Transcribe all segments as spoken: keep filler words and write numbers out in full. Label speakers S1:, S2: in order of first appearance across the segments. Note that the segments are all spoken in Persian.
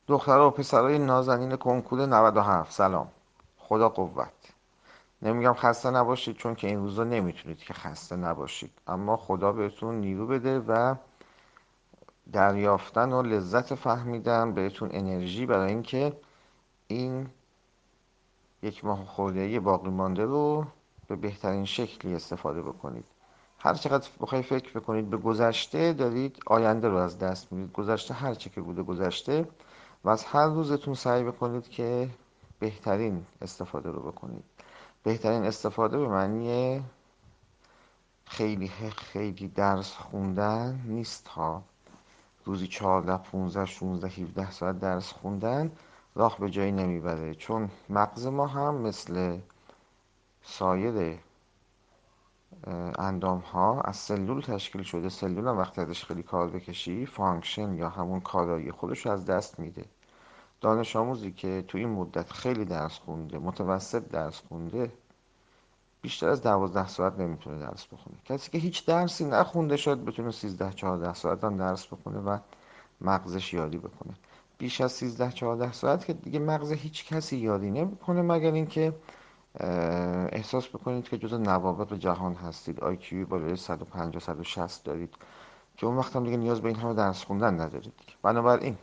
S1: دخترها و پسرای نازنین کنکور نود و هفت، سلام. خدا قوت. نمیگم خسته نباشید، چون که این روزا نمیتونید که خسته نباشید، اما خدا بهتون نیرو بده و دریافتن و لذت فهمیدن بهتون انرژی برای اینکه این یک ماه خورده باقی مانده رو به بهترین شکلی استفاده بکنید. هر چقدر بخوای فکر بکنید به گذشته، دارید آینده رو از دست میدید. گذشته هر چه که بوده گذشته، و از هر روزتون سعی بکنید که بهترین استفاده رو بکنید. بهترین استفاده به معنی خیلی خیلی درس خوندن نیست ها. روزی چهارده پونزده شانزده هفده ساعت درس خوندن راه به جایی نمیبره، چون مغز ما هم مثل سایر اندام ها از سلول تشکیل شده. سلول هم وقتی ازش خیلی کار بکشی، فانکشن یا همون کارایی خودش رو از دست میده. دانش آموزی که تو این مدت خیلی درس خونده، متوسط درس خونده، بیشتر از دوازده ساعت نمیتونه درس بخونه. کسی که هیچ درسی نخونده شاید بتونه سیزده چهارده ساعت هم درس بخونه و مغزش یاری بکنه. بیش از سیزده چهارده ساعت که دیگه مغز هیچ کسی یاری نمیکنه، مگر اینکه احساس بکنید که جزو نوابغ جهان هستید، آی کیو بالای صد و پنجاه صد و شصت دارید، که اون وقت هم دیگه نیاز به این همه درس خوندن ندارید. بنابراین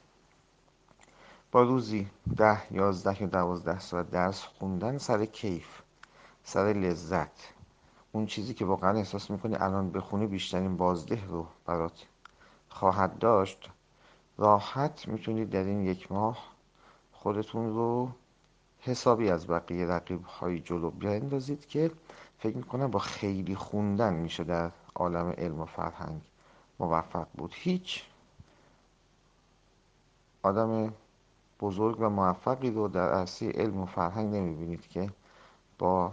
S1: با روزی ده یازده یا دوازده ساعت درس خوندن سر کیف، سر لذت، اون چیزی که واقعا احساس میکنی الان بخونی بیشترین بازده رو برات خواهد داشت، راحت میتونید در این یک ماه خودتون رو حسابی از بقیه رقیب های جلو بیاندازید که فکر میکنم با خیلی خوندن میشه در عالم علم و فرهنگ موفق بود. هیچ آدم بزرگ و موفقی رو در عرصه علم و فرهنگ نمیبینید که با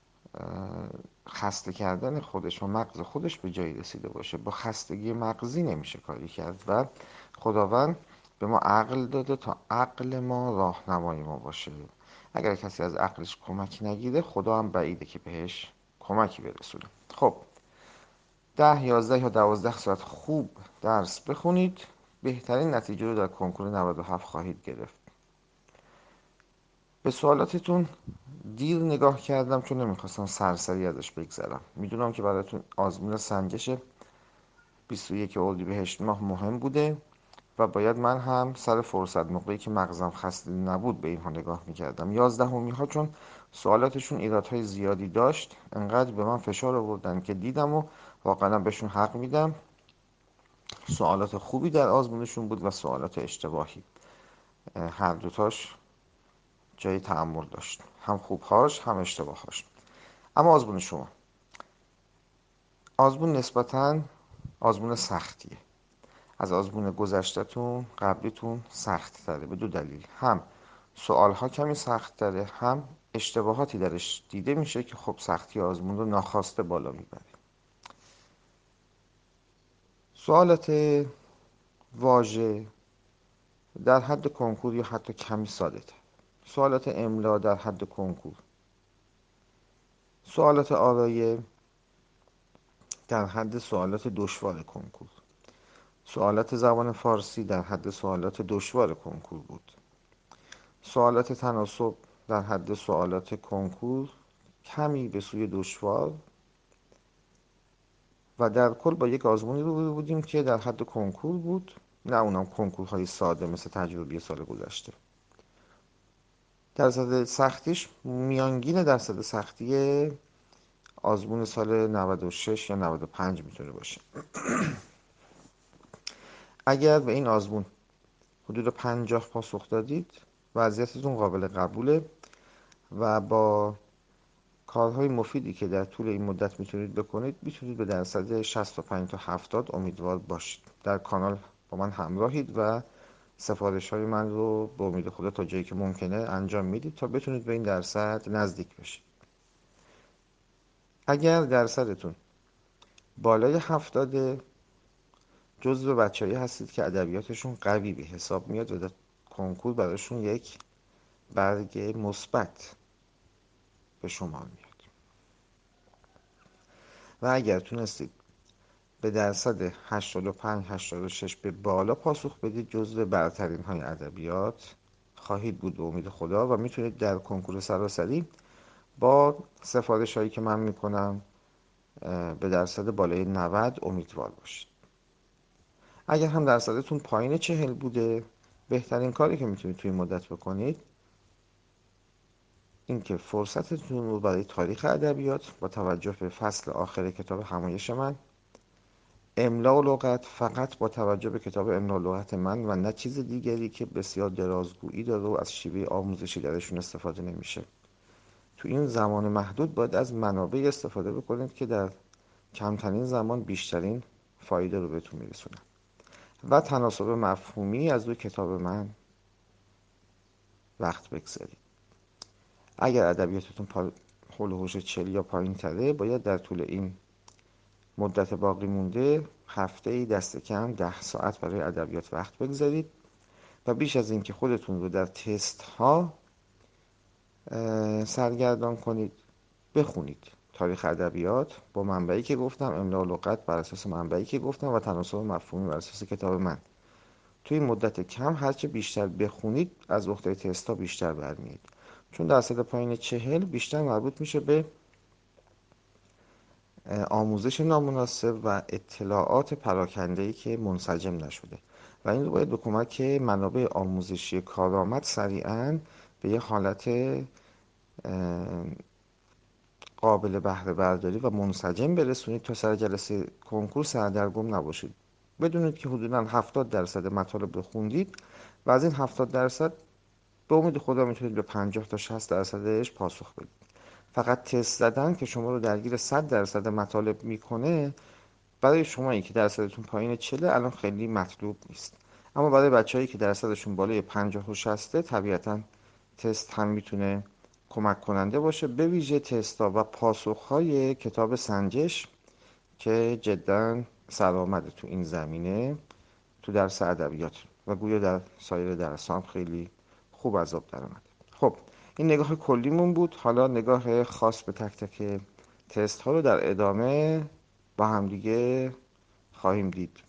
S1: خسته کردن خودش و مغز خودش به جایی رسیده باشه. با خستگی مغزی نمیشه کاری کرد و خداوند به ما عقل داده تا عقل ما راهنمای ما باشه. اگر کسی از عقلش کمکی نگیره، خدا هم بعیده که بهش کمکی برسونه. خب، ده یازده یا دوازده ساعت خوب درس بخونید، بهترین نتیجه رو در کنکور نود و هفت خواهید گرفت. به سوالاتتون دیر نگاه کردم، چون نمیخواستم سرسری ازش بگذرم. میدونم که براتون آزمون سنجش بیست و یک اردیبهشت ماه مهم بوده و باید من هم سر فرصت، موقعی که مغزم خسته نبود، به اینها نگاه میکردم. یازدهمی ها چون سوالاتشون ایرادهای زیادی داشت، انقدر به من فشار آوردن که دیدم و واقعا بهشون حق میدم. سوالات خوبی در آزمونشون بود و سوالات اشتباهی. هر دوتاش جای تأمل داشت، هم خوبهاش هم اشتباهاش. اما آزمون شما، آزمون نسبتاً آزمون سختیه. از آزمون گذشته‌تون، قبلیتون سخت تره، به دو دلیل: هم سوالها کمی سخت تره، هم اشتباهاتی درش دیده میشه که خب سختی آزمون رو ناخواسته بالا میبره. سوالات واژه در حد کنکور یا حتی کمی ساده تر. سوالات املا در حد کنکور. سوالات آرایه در حد سوالات دشوار کنکور. سوالات زبان فارسی در حد سوالات دشوار کنکور بود. سوالات تناسب در حد سوالات کنکور، کمی به سوی دشوار، و در کل با یک آزمونی روبرو بودیم که در حد کنکور بود، نه اونم کنکورهای ساده مثل تجربی سال گذشته. درصد سختیش میانگین درصد سختی آزمون سال نود و شش یا نود و پنج میتونه باشه. اگر به این آزمون حدود پنجاه پاسخ دادید، وضعیتتون قابل قبوله و با کارهای مفیدی که در طول این مدت میتونید بکنید، میتونید به درصد شصت و پنج تا هفتاد امیدوار باشید. در کانال با من همراهید و سفارش های من رو به امید خدا تا جایی که ممکنه انجام میدید تا بتونید به این درصد نزدیک بشید. اگر درصدتون بالای هفتاده، جزو بچه‌ای هستید که ادبیاتشون قوی به حساب میاد و در کنکور براشون یک برگ مثبت به شما میاد. و اگر تونستید به درصد هشتاد و پنج هشتاد و شش به بالا پاسخ بدید جزو برترین های ادبیات خواهید بود به امید خدا و میتونید در کنکور سراسری با سفارش هایی که من میکنم به درصد بالای نود امیدوار باشید. اگر هم درصدتون پایین چهل بوده، بهترین کاری که میتونید توی مدت بکنید اینکه فرصتتون رو برای تاریخ ادبیات با توجه به فصل آخر کتاب همایش من، املا و لغت فقط با توجه به کتاب املا و لغت من و نه چیز دیگری که بسیار درازگویی داره و از شیوه آموزشی درشون استفاده نمیشه. تو این زمان محدود باید از منابع استفاده بکنید که در کمترین زمان بیشترین فایده رو بهتون میرسونن و تناسب مفهومی از روی کتاب من وقت بگذارید. اگر ادبیاتتون پا... حول و حوش چهل یا پایین تره، باید در طول این مدت باقی مونده هفته ای دست کم ده ساعت برای ادبیات وقت بگذارید و بیش از این که خودتون رو در تست ها سرگردان کنید، بخونید تاریخ ادبیات با منبعی که گفتم، املا و لغت بر اساس منبعی که گفتم و تناسب مفهومی بر اساس کتاب من. توی مدت کم هرچه بیشتر بخونید از عهده تستا بیشتر برمیاد، چون درصد پایین چهل بیشتر مربوط میشه به آموزش نامناسب و اطلاعات پراکنده‌ای که منسجم نشده و این رو باید به کمک منابع آموزشی کارآمد سریعاً به یه حالت قابل بهره برداری و منسجم برسونید تا سر جلسه کنکور سردرگم نباشید. بدونید که حدوداً هفتاد درصد مطالب رو خوندید و از این هفتاد درصد به امید خدا میتونید به پنجاه تا شصت درصدش پاسخ بدید. فقط تست زدن که شما رو درگیر صد درصد مطالب میکنه برای شمایی که درصدتون پایین چهل الان خیلی مطلوب نیست، اما برای بچه‌هایی که درصدشون بالای پنجاه و شصت طبیعتاً تست هم میتونه کمک کننده باشه، به ویژه تستا و پاسخ‌های کتاب سنجش که جدا سرآمده تو این زمینه تو درس ادبیات و گویا در سایر درس هم خیلی خوب از آب در اومده. خب این نگاه کلیمون بود. حالا نگاه خاص به تک تک تست ها رو در ادامه با همدیگه خواهیم دید.